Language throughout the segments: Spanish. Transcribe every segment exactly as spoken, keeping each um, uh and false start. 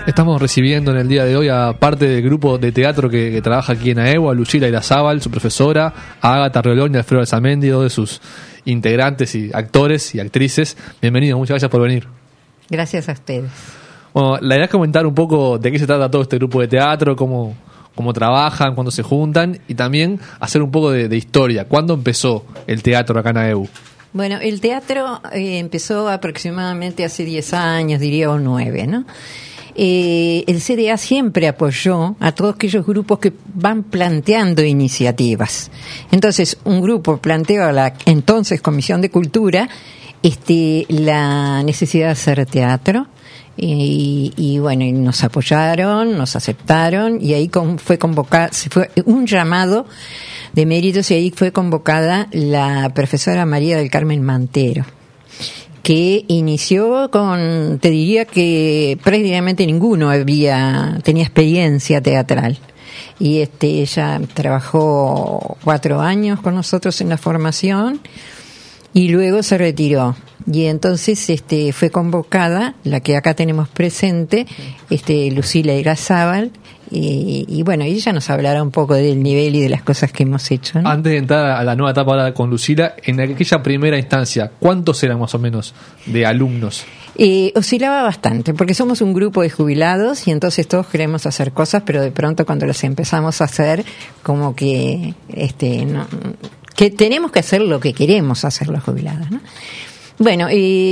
Estamos recibiendo en el día de hoy a parte del grupo de teatro que, que trabaja aquí en AEBU, a Lucila Irazábal, su profesora, a Ágata Riolón y a Alfredo Alzamendi, dos de sus integrantes y actores y actrices. Bienvenidos, muchas gracias por venir. Gracias a ustedes. Bueno, la idea es comentar un poco de qué se trata todo este grupo de teatro, cómo, cómo trabajan, cuándo se juntan y también hacer un poco de, de historia. ¿Cuándo empezó el teatro acá en AEBU? Bueno, el teatro eh, empezó aproximadamente hace diez años, diría, o nueve, ¿no? Eh, el C D A siempre apoyó a todos aquellos grupos que van planteando iniciativas. Entonces, un grupo planteó a la entonces Comisión de Cultura este, la necesidad de hacer teatro. Y, y bueno, y nos apoyaron, nos aceptaron y ahí con, fue convocada, se fue un llamado de méritos y ahí fue convocada la profesora María del Carmen Mantero, que inició con, te diría que prácticamente ninguno había tenía experiencia teatral. Y este ella trabajó cuatro años con nosotros en la formación y luego se retiró. Y entonces este fue convocada la que acá tenemos presente, este Lucila Irazábal, y, y bueno, ella nos hablará un poco del nivel y de las cosas que hemos hecho, ¿no? Antes de entrar a la nueva etapa ahora con Lucila, en aquella primera instancia, ¿cuántos eran más o menos de alumnos? Eh, oscilaba bastante, porque somos un grupo de jubilados y entonces todos queremos hacer cosas, pero de pronto cuando las empezamos a hacer, como que este no, que tenemos que hacer lo que queremos hacer los jubilados, ¿no? Bueno,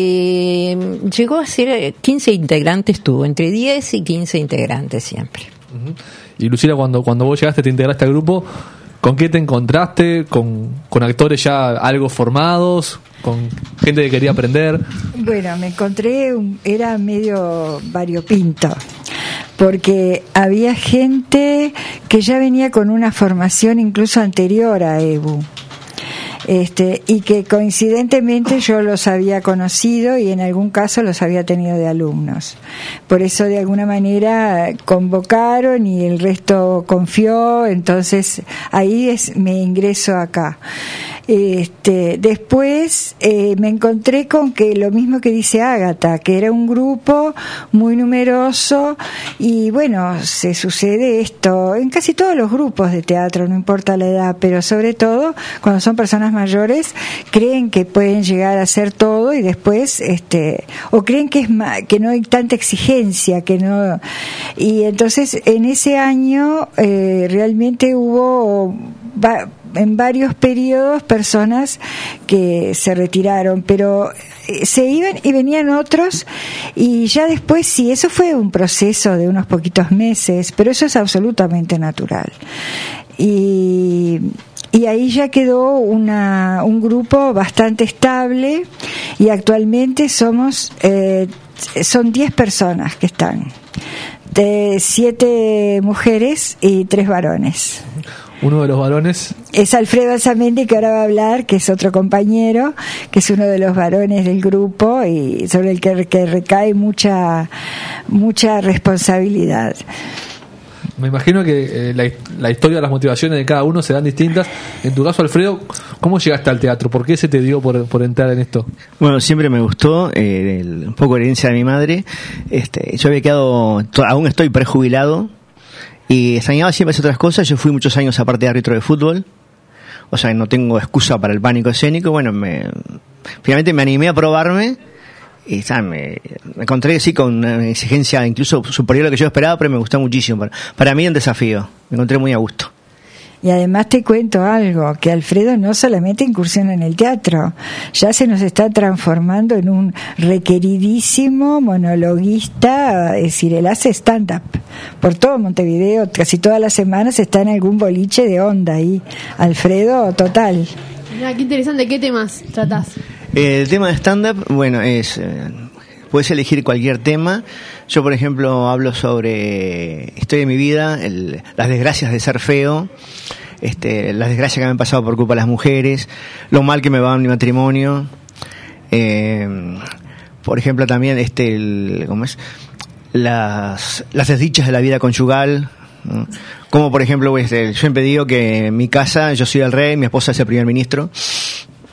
eh, llegó a ser quince integrantes, tuvo entre diez y quince integrantes siempre. Uh-huh. Y Lucila, cuando, cuando vos llegaste, te integraste al grupo, ¿con qué te encontraste? ¿Con, con actores ya algo formados? ¿Con gente que quería aprender? Bueno, me encontré, un, era medio variopinto, porque había gente que ya venía con una formación incluso anterior a AEBU. Este, y que coincidentemente yo los había conocido y en algún caso los había tenido de alumnos. Por eso de alguna manera convocaron y el resto confió, entonces ahí es, me ingreso acá. Este, después eh, me encontré con que lo mismo que dice Ágata, que era un grupo muy numeroso y bueno, se sucede esto en casi todos los grupos de teatro, no importa la edad, pero sobre todo cuando son personas mayores creen que pueden llegar a hacer todo y después este o creen que es ma- que no hay tanta exigencia, que no, y entonces en ese año eh, realmente hubo va, en varios periodos personas que se retiraron, pero se iban y venían otros y ya después sí, eso fue un proceso de unos poquitos meses, pero eso es absolutamente natural. Y Y ahí ya quedó una, un grupo bastante estable y actualmente somos eh, son diez personas que están, de siete mujeres y tres varones. Uno de los varones es Alfredo Alzamendi, que ahora va a hablar, que es otro compañero, que es uno de los varones del grupo y sobre el que, que recae mucha mucha responsabilidad. Me imagino que eh, la, la historia, las motivaciones de cada uno serán distintas. En tu caso, Alfredo, ¿cómo llegaste al teatro? ¿Por qué se te dio por, por entrar en esto? Bueno, siempre me gustó, eh, el, un poco herencia de mi madre. Este, yo había quedado, to, aún estoy prejubilado y extrañaba siempre hacer otras cosas. Yo fui muchos años aparte de árbitro de fútbol, o sea, no tengo excusa para el pánico escénico. Bueno, me, finalmente me animé a probarme. Y ¿sabes? Me, me encontré sí con una exigencia incluso superior a lo que yo esperaba, pero me gustó muchísimo. Para, para mí un desafío, me encontré muy a gusto. Y además te cuento algo, que Alfredo no solamente incursiona en el teatro, ya se nos está transformando en un requeridísimo monologuista, es decir, él hace stand-up por todo Montevideo, casi todas las semanas está en algún boliche de onda ahí. Alfredo, total. Mira, qué interesante, ¿qué temas tratás? El tema de stand-up, bueno, es... Eh, puedes elegir cualquier tema. Yo, por ejemplo, hablo sobre historia de mi vida, el, las desgracias de ser feo, este, las desgracias que me han pasado por culpa de las mujeres, lo mal que me va en mi matrimonio. Eh, por ejemplo, también este, el, ¿cómo es? Las, las desdichas de la vida conyugal, ¿no? Como, por ejemplo, este, yo siempre digo que en mi casa yo soy el rey, mi esposa es el primer ministro.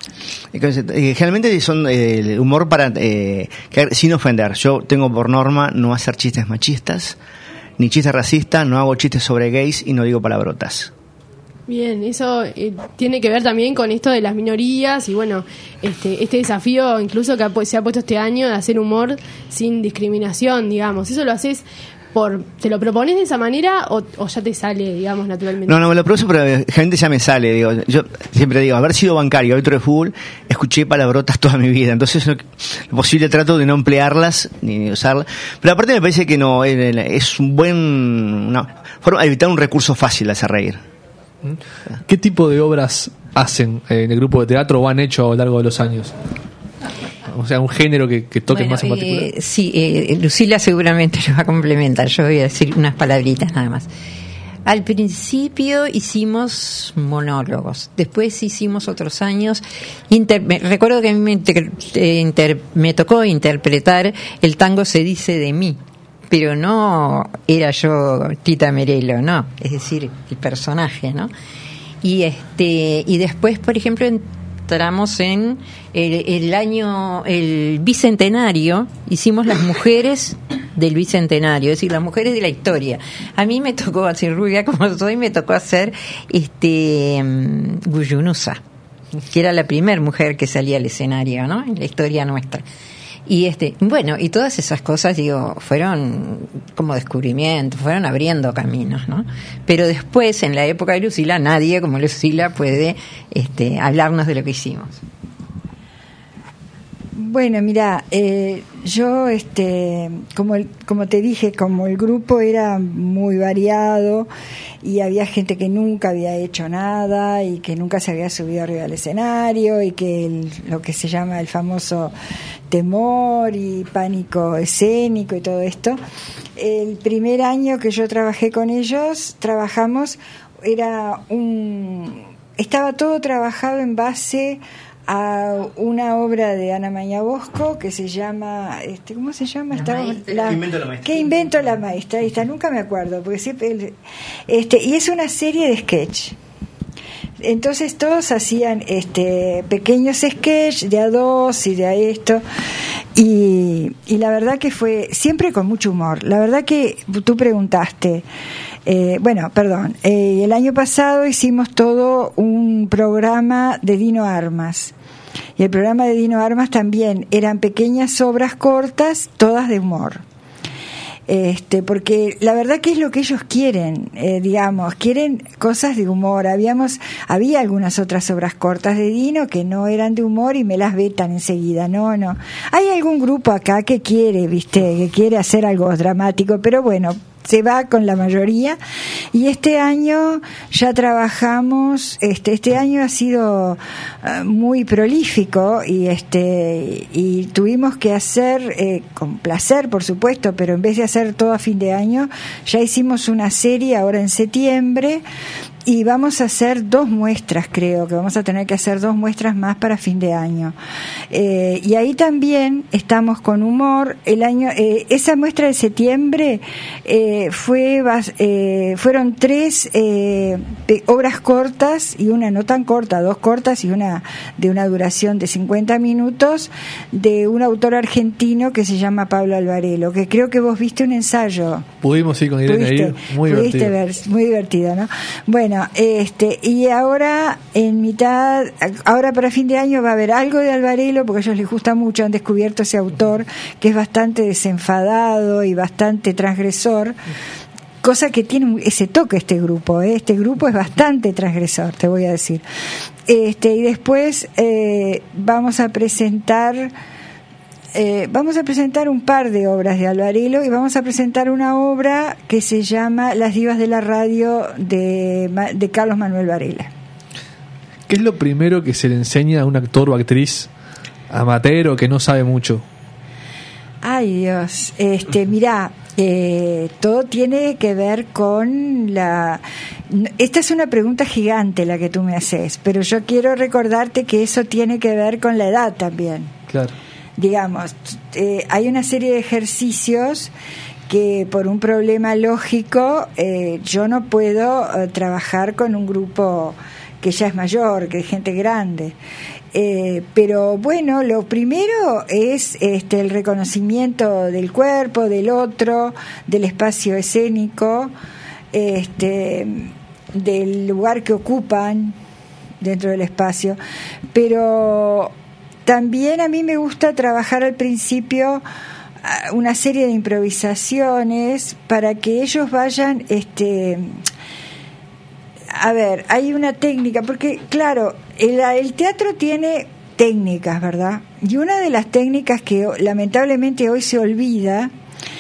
Eh, generalmente son eh, el humor para eh, caer sin ofender. Yo tengo por norma no hacer chistes machistas, ni chistes racistas, no hago chistes sobre gays y no digo palabrotas. Bien, eso eh, tiene que ver también con esto de las minorías y bueno, este este desafío incluso que ha, se ha puesto este año de hacer humor sin discriminación, digamos. ¿Eso lo haces por, te lo propones de esa manera o, o ya te sale, digamos, naturalmente? No, no me lo propongo, pero gente ya me sale. Digo, yo siempre digo, haber sido bancario, árbitro de fútbol, escuché palabrotas toda mi vida. Entonces, lo, lo posible trato de no emplearlas ni usarlas. Pero aparte me parece que no es un buen, una forma de evitar un recurso fácil de hacer reír. ¿Qué tipo de obras hacen en el grupo de teatro o han hecho a lo largo de los años? O sea, un género que, que toque bueno, más en particular. Eh, sí, eh, Lucila seguramente lo va a complementar. Yo voy a decir unas palabritas nada más. Al principio hicimos monólogos, después hicimos otros años. Inter- me, recuerdo que a mí me, inter- eh, inter- me tocó interpretar El tango se dice de mí, pero no era yo Tita Merelo, no, es decir, el personaje, ¿no? Y este y después, por ejemplo, entramos en el, el año, el bicentenario, hicimos las mujeres del bicentenario, es decir, las mujeres de la historia. A mí me tocó hacer, rubia como soy, me tocó hacer este um, Guyunusa, que era la primera mujer que salía al escenario, ¿no? En la historia nuestra. Y este, bueno, y todas esas cosas, digo, fueron como descubrimientos, fueron abriendo caminos, ¿no? Pero después, en la época de Lucila, nadie como Lucila puede este, hablarnos de lo que hicimos. Bueno, mira, eh, yo, este, como el, como te dije, como el grupo era muy variado y había gente que nunca había hecho nada y que nunca se había subido arriba del escenario y que el, lo que se llama el famoso temor y pánico escénico y todo esto. El primer año que yo trabajé con ellos, trabajamos, era un, estaba todo trabajado en base a una obra de Ana Mañabosco que se llama, este, ¿cómo se llama? La Estaba, maestra. la, ¿Qué invento la maestra? ¿Qué invento la maestra? Ahí está, nunca me acuerdo, porque siempre, el, este, y es una serie de sketch. Entonces todos hacían este pequeños sketch de a dos y de a esto y, y la verdad que fue siempre con mucho humor. La verdad que tú preguntaste, eh, bueno, perdón, eh, el año pasado hicimos todo un programa de Dino Armas. Y el programa de Dino Armas también eran pequeñas obras cortas, todas de humor. Este, porque la verdad que es lo que ellos quieren, eh, digamos, quieren cosas de humor. Habíamos, había algunas otras obras cortas de Dino que no eran de humor y me las vetan enseguida. No, no. Hay algún grupo acá que quiere, viste, que quiere hacer algo dramático, pero bueno, se va con la mayoría. Y este año ya trabajamos, este este año ha sido uh, muy prolífico y este y tuvimos que hacer eh, con placer, por supuesto, pero en vez de hacer todo a fin de año, ya hicimos una serie ahora en septiembre. Y vamos a hacer dos muestras, creo que vamos a tener que hacer dos muestras más para fin de año. Eh, y ahí también estamos con humor. El año, eh, esa muestra de septiembre eh, fue, eh, fueron tres eh, obras cortas y una no tan corta, dos cortas y una de una duración de cincuenta minutos de un autor argentino que se llama Pablo Alvarelo, que creo que vos viste un ensayo. Pudimos ir con Irene ahí, muy pudiste divertido. ver, muy divertido, ¿no? Bueno, este y ahora en mitad, ahora para fin de año va a haber algo de Alvarelo porque a ellos les gusta mucho, han descubierto ese autor que es bastante desenfadado y bastante transgresor, cosa que tiene ese toque este grupo, ¿eh? Este grupo es bastante transgresor, te voy a decir. Este y después eh, vamos a presentar Eh, vamos a presentar un par de obras de Alvarelo y vamos a presentar una obra que se llama Las divas de la radio de, de Carlos Manuel Varela. ¿Qué es lo primero que se le enseña a un actor o actriz amateur o que no sabe mucho? Ay Dios, este, mirá, eh, todo tiene que ver con la... Esta es una pregunta gigante la que tú me haces, pero yo quiero recordarte que eso tiene que ver con la edad también. Claro. Digamos, eh, hay una serie de ejercicios que por un problema lógico eh, yo no puedo eh, trabajar con un grupo que que ya es mayor, que es gente grande. Eh, pero bueno, lo primero es este, el reconocimiento del cuerpo, del otro, del espacio escénico, este, del lugar que ocupan dentro del espacio. Pero también a mí me gusta trabajar al principio una serie de improvisaciones para que ellos vayan, este, a ver, hay una técnica, porque claro, el, el teatro tiene técnicas, ¿verdad? Y una de las técnicas que lamentablemente hoy se olvida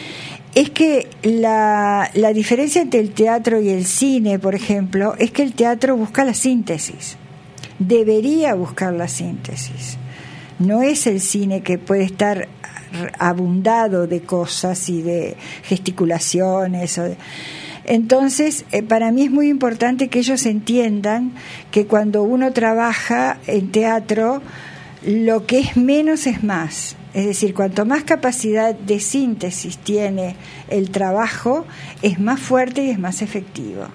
es que la, la diferencia entre el teatro y el cine, por ejemplo, es que el teatro busca la síntesis, debería buscar la síntesis. No es el cine que puede estar abundado de cosas y de gesticulaciones. O de... Entonces, eh, para mí es muy importante que ellos entiendan que cuando uno trabaja en teatro, lo que es menos es más. Es decir, cuanto más capacidad de síntesis tiene el trabajo, es más fuerte y es más efectivo.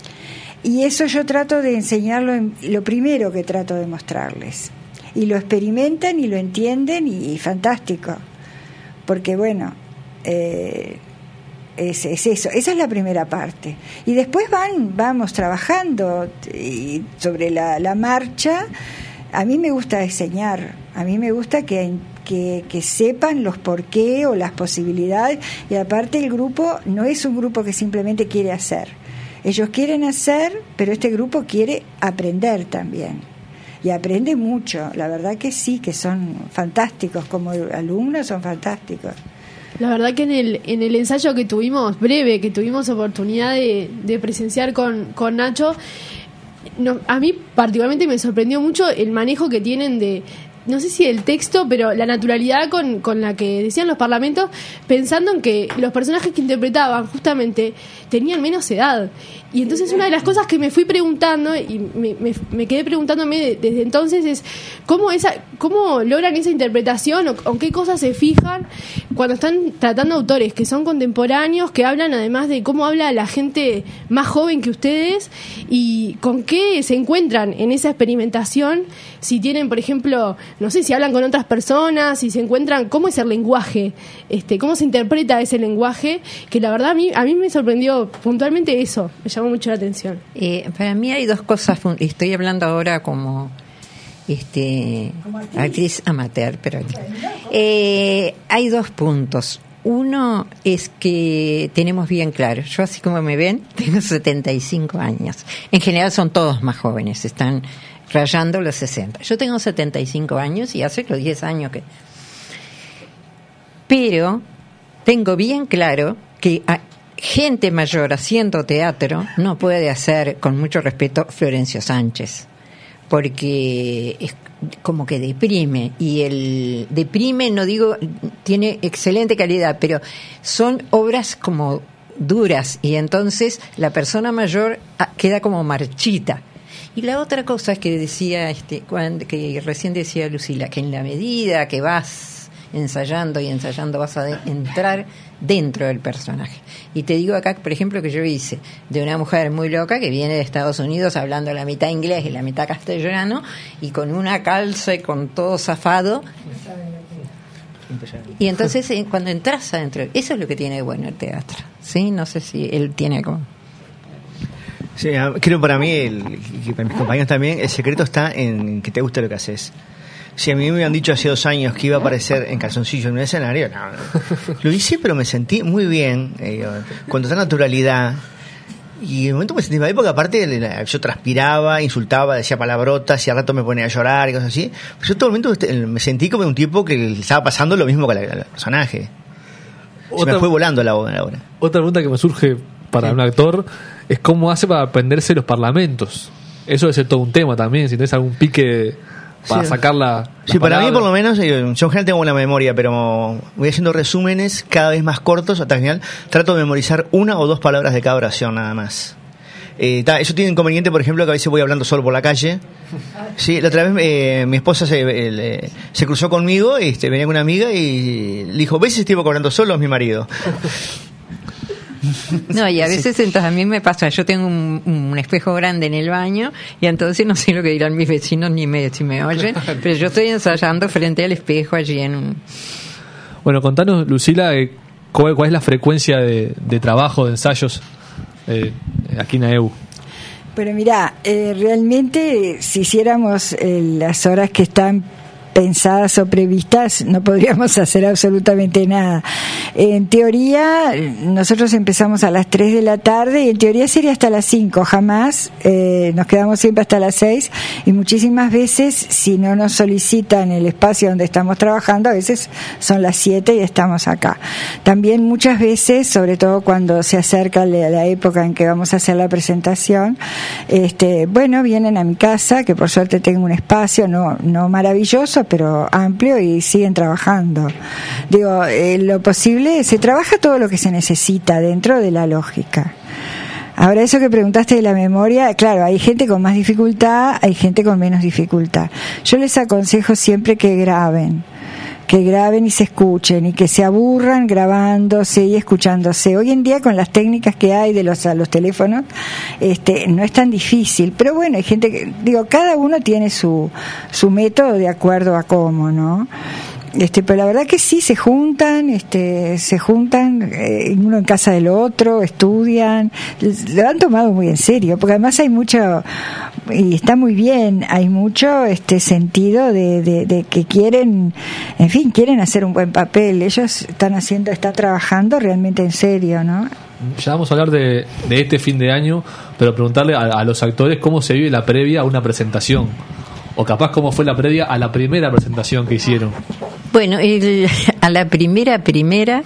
Y eso yo trato de enseñarlo, en, lo primero que trato de mostrarles. Y lo experimentan y lo entienden y, y fantástico. Porque bueno, eh, es, es eso, esa es la primera parte. Y después van, vamos trabajando y sobre la, la marcha. A mí me gusta enseñar, a mí me gusta que, que, que sepan los por qué o las posibilidades. Y aparte el grupo no es un grupo que simplemente quiere hacer. Ellos quieren hacer, pero este grupo quiere aprender también. Y aprende mucho, la verdad que sí, que son fantásticos, como alumnos son fantásticos. La verdad que en el en el ensayo que tuvimos, breve, que tuvimos oportunidad de, de presenciar con, con Nacho, no, a mí particularmente me sorprendió mucho el manejo que tienen de, no sé si el texto, pero la naturalidad con, con la que decían los parlamentos, pensando en que los personajes que interpretaban justamente tenían menos edad. Y entonces una de las cosas que me fui preguntando y me, me, me quedé preguntándome de, desde entonces es cómo esa cómo logran esa interpretación o, o qué cosas se fijan cuando están tratando autores que son contemporáneos, que hablan además de cómo habla la gente más joven que ustedes y con qué se encuentran en esa experimentación, si tienen, por ejemplo, no sé, si hablan con otras personas, si se encuentran, cómo es el lenguaje, este, cómo se interpreta ese lenguaje, que la verdad a mí, a mí me sorprendió puntualmente eso, me llamó mucho la atención. Eh, para mí hay dos cosas, estoy hablando ahora como este actriz amateur, pero eh, hay dos puntos. Uno es que tenemos bien claro, yo así como me ven, tengo setenta y cinco años. En general son todos más jóvenes, están rayando los sesenta. Yo tengo setenta y cinco años y hace los diez años que... Pero tengo bien claro que a gente mayor haciendo teatro no puede hacer, con mucho respeto, Florencio Sánchez, porque es como que deprime, y el deprime, no digo, tiene excelente calidad, pero son obras como duras, y entonces la persona mayor queda como marchita. Y la otra cosa es que decía, este, cuando, que recién decía Lucila, que en la medida que vas ensayando y ensayando vas a de, entrar dentro del personaje. Y te digo acá, por ejemplo, que yo hice de una mujer muy loca que viene de Estados Unidos hablando la mitad inglés y la mitad castellano y con una calza y con todo zafado. Y entonces cuando entras adentro, eso es lo que tiene de bueno el teatro, ¿sí? No sé si él tiene como... Sí, creo para mí, el, y para mis compañeros también, el secreto está en que te guste lo que haces. Si a mí me habían dicho hace dos años que iba a aparecer en calzoncillo en un escenario, no, no. Lo hice, pero me sentí muy bien, eh, con total naturalidad. Y en el momento me sentí mal, porque aparte yo transpiraba, insultaba, decía palabrotas y al rato me ponía a llorar y cosas así. Pero yo todo el momento me sentí como un tipo que le estaba pasando lo mismo que al personaje. Se otra, me fue volando la hora. Otra pregunta que me surge para sí. un actor es cómo hace para aprenderse los parlamentos. Eso debe ser todo un tema también, si tenés algún pique para sí. sacar la, sí, para mí por lo menos, yo en general tengo buena memoria, pero voy haciendo resúmenes cada vez más cortos hasta el final. Trato de memorizar una o dos palabras de cada oración nada más. Eh, ta, eso tiene inconveniente, por ejemplo, que a veces voy hablando solo por la calle. Sí, la otra vez eh, mi esposa se, eh, se cruzó conmigo, este, venía con una amiga y le dijo, ¿ves ese tipo hablando solo? Es mi marido. No, y a veces entonces a mí me pasa, yo tengo un, un espejo grande en el baño y entonces no sé lo que dirán mis vecinos ni me, si me oyen, pero yo estoy ensayando frente al espejo allí en un... Bueno, contanos, Lucila, eh, ¿cuál, cuál es la frecuencia de, de trabajo, de ensayos eh, aquí en AEBU? Pero mirá, eh, realmente si hiciéramos eh, las horas que están pensadas o previstas, no podríamos hacer absolutamente nada. En teoría, nosotros empezamos a las tres de la tarde y en teoría sería hasta las cinco, jamás, eh, nos quedamos siempre hasta las seis y muchísimas veces, si no nos solicitan el espacio donde estamos trabajando, a veces son las siete y estamos acá. También muchas veces, sobre todo cuando se acerca la, la época en que vamos a hacer la presentación, este, bueno, vienen a mi casa, que por suerte tengo un espacio, no, no maravilloso, pero amplio, y siguen trabajando. Digo, eh, lo posible, se trabaja todo lo que se necesita dentro de la lógica. Ahora, eso que preguntaste de la memoria, claro, hay gente con más dificultad, hay gente con menos dificultad. Yo les aconsejo siempre que graben, que graben y se escuchen, y que se aburran grabándose y escuchándose. Hoy en día, con las técnicas que hay de los, a los teléfonos, este, no es tan difícil, pero bueno, hay gente que, digo, cada uno tiene su, su método de acuerdo a cómo, ¿no? Este, pero la verdad que sí, se juntan, este, se juntan, eh, uno en casa del otro, estudian, lo han tomado muy en serio, porque además hay mucho, y está muy bien, hay mucho este sentido de, de, de que quieren, en fin, quieren hacer un buen papel, ellos están haciendo, están trabajando realmente en serio, ¿no? Ya vamos a hablar de, de este fin de año, pero preguntarle a, a los actores cómo se vive la previa a una presentación, o capaz cómo fue la previa a la primera presentación que hicieron. Bueno, el, a la primera, primera,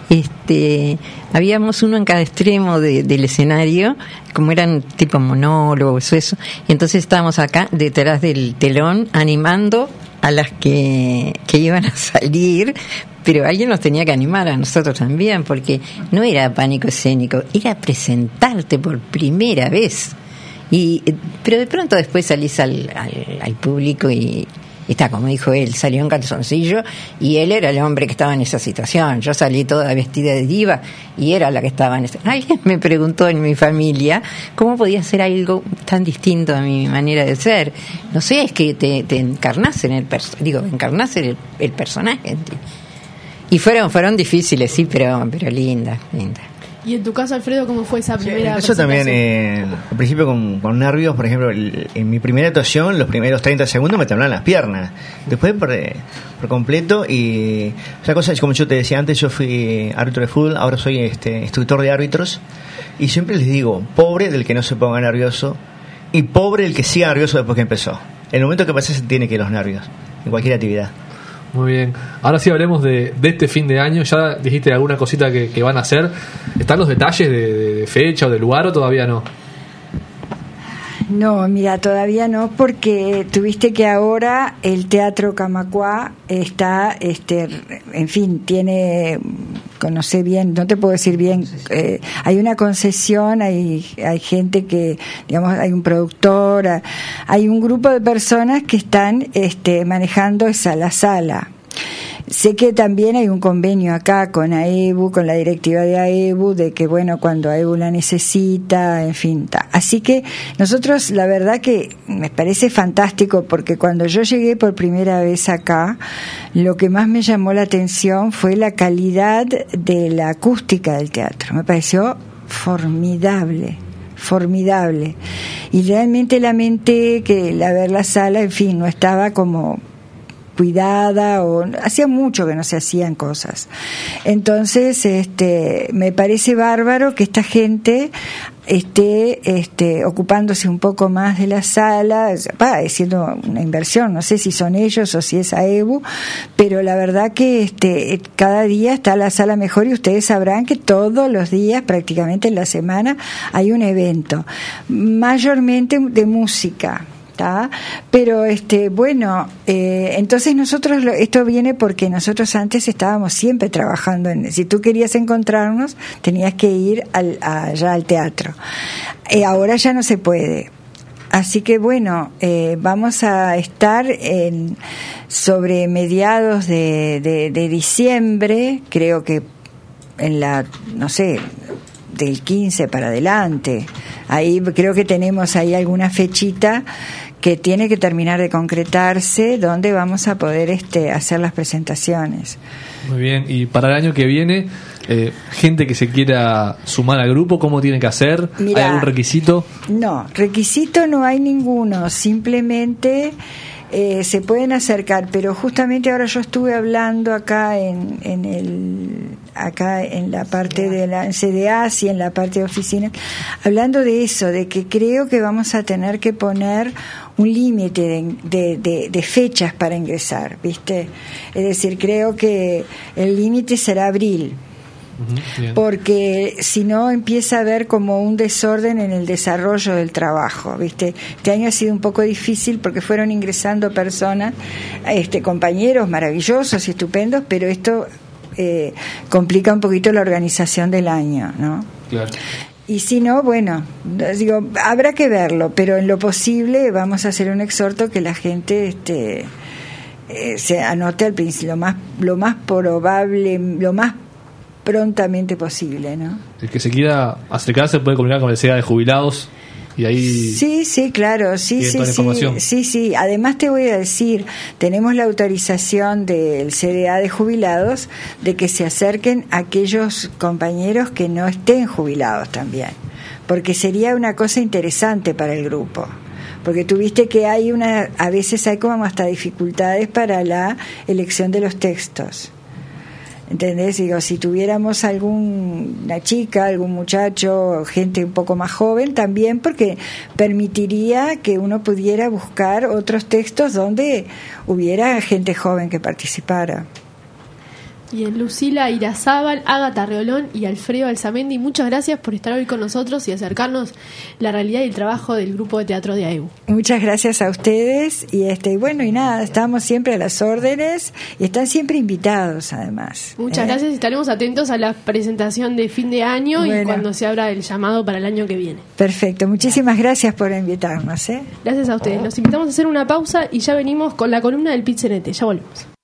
este, habíamos uno en cada extremo de, del escenario, como eran tipo monólogos o eso, y entonces estábamos acá detrás del telón animando a las que, que iban a salir, pero alguien nos tenía que animar a nosotros también, porque no era pánico escénico, era presentarte por primera vez. Y pero de pronto después salís al, al, al público y está, como dijo él, salió en calzoncillo y él era el hombre que estaba en esa situación. Yo salí toda vestida de diva y era la que estaba en esa... Alguien me preguntó en mi familia cómo podía ser algo tan distinto a mi manera de ser. No sé, es que te, te encarnás en el perso- digo, encarnás en el, el personaje. Y fueron fueron difíciles, sí, pero pero lindas, lindas. Y en tu caso, Alfredo, ¿cómo fue esa primera Eso también, presentación? eh, al principio con, con nervios, por ejemplo, el, en mi primera actuación, los primeros treinta segundos me temblaban las piernas. Después por, eh, por completo, y otra cosa es, como yo te decía antes, yo fui árbitro de fútbol, ahora soy este instructor de árbitros, y siempre les digo, pobre del que no se ponga nervioso, y pobre el que siga nervioso después que empezó. En el momento que pasa se tiene que ir los nervios, en cualquier actividad. Muy bien. Ahora sí hablemos de, de este fin de año. Ya dijiste alguna cosita que, que van a hacer. ¿Están los detalles de, de, de fecha o de lugar o todavía no? No, mira, todavía no, porque tuviste que ahora el Teatro Camacuá está, este, en fin, tiene, no sé bien, no te puedo decir bien, eh, hay una concesión, hay, hay gente que, digamos, hay un productor, hay un grupo de personas que están, este, manejando esa la sala. Sé que también hay un convenio acá con AEBU, con la directiva de AEBU, de que, bueno, cuando AEBU la necesita, en fin. Ta. Así que nosotros, la verdad que me parece fantástico, porque cuando yo llegué por primera vez acá, lo que más me llamó la atención fue la calidad de la acústica del teatro. Me pareció formidable. formidable y realmente lamenté que la ver la sala, en fin, no estaba como cuidada, o hacía mucho que no se hacían cosas. Entonces, este, me parece bárbaro que esta gente esté este, ocupándose un poco más de la sala, va haciendo una inversión, no sé si son ellos o si es AEBU, pero la verdad que este, cada día está la sala mejor, y ustedes sabrán que todos los días, prácticamente en la semana, hay un evento, mayormente de música. ¿tá? Pero este bueno, eh, entonces nosotros, lo, esto viene porque nosotros antes estábamos siempre trabajando en, si tú querías encontrarnos tenías que ir al, allá al teatro, eh, ahora ya no se puede. Así que bueno, eh, vamos a estar en, sobre mediados de, de, de diciembre, creo que en la, no sé, del quince para adelante. Ahí creo que tenemos ahí alguna fechita que tiene que terminar de concretarse, donde vamos a poder este, hacer las presentaciones. Muy bien, y para el año que viene, eh, gente que se quiera sumar al grupo, ¿cómo tiene que hacer? Mirá, ¿hay algún requisito? No, requisito no hay ninguno, simplemente eh, se pueden acercar, pero justamente ahora yo estuve hablando acá en, en el acá en la parte de la C D A y en la parte de oficina, hablando de eso, de que creo que vamos a tener que poner un límite de, de, de, de fechas para ingresar, ¿viste? Es decir, creo que el límite será abril. Uh-huh, porque si no empieza a haber como un desorden en el desarrollo del trabajo, ¿viste? Este año ha sido un poco difícil porque fueron ingresando personas, este, compañeros maravillosos y estupendos, pero esto eh, complica un poquito la organización del año, ¿no? Claro. Y si no, bueno, digo, habrá que verlo, pero en lo posible vamos a hacer un exhorto que la gente este, eh, se anote al principio, lo más, lo más probable, lo más prontamente posible, ¿no? El que se quiera acercarse puede comunicar con el C D A de jubilados y ahí... Sí, sí, claro, sí, sí, sí, sí, sí. Además te voy a decir, tenemos la autorización del C D A de jubilados de que se acerquen aquellos compañeros que no estén jubilados también, porque sería una cosa interesante para el grupo. Porque tuviste que hay una, a veces hay como hasta dificultades para la elección de los textos. ¿Entendés? Digo, si tuviéramos alguna chica, algún muchacho, gente un poco más joven también, porque permitiría que uno pudiera buscar otros textos donde hubiera gente joven que participara. Bien, Lucila Irazábal, Ágata Reolón y Alfredo Alzamendi, muchas gracias por estar hoy con nosotros y acercarnos la realidad y el trabajo del grupo de teatro de A E U. Muchas gracias a ustedes y este y bueno y nada, estamos siempre a las órdenes y están siempre invitados además. Muchas ¿eh? gracias y estaremos atentos a la presentación de fin de año bueno. y cuando se abra el llamado para el año que viene. Perfecto, muchísimas gracias por invitarnos. ¿eh? Gracias a ustedes. Los invitamos a hacer una pausa y ya venimos con la columna del Pit-C N T. Ya volvemos.